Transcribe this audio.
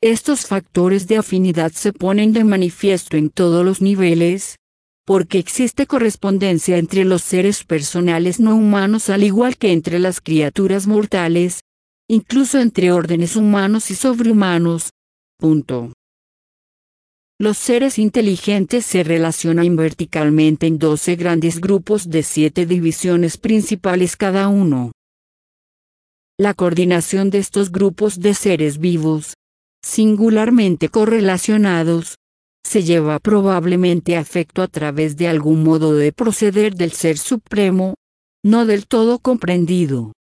Estos factores de afinidad se ponen de manifiesto en todos los niveles, porque existe correspondencia entre los seres personales no humanos al igual que entre las criaturas mortales, incluso entre órdenes humanos y sobrehumanos. Punto. Los seres inteligentes se relacionan verticalmente en 12 grandes grupos de 7 divisiones principales cada uno. La coordinación de estos grupos de seres vivos, singularmente correlacionados, se lleva probablemente a efecto a través de algún modo de proceder del Ser Supremo, no del todo comprendido.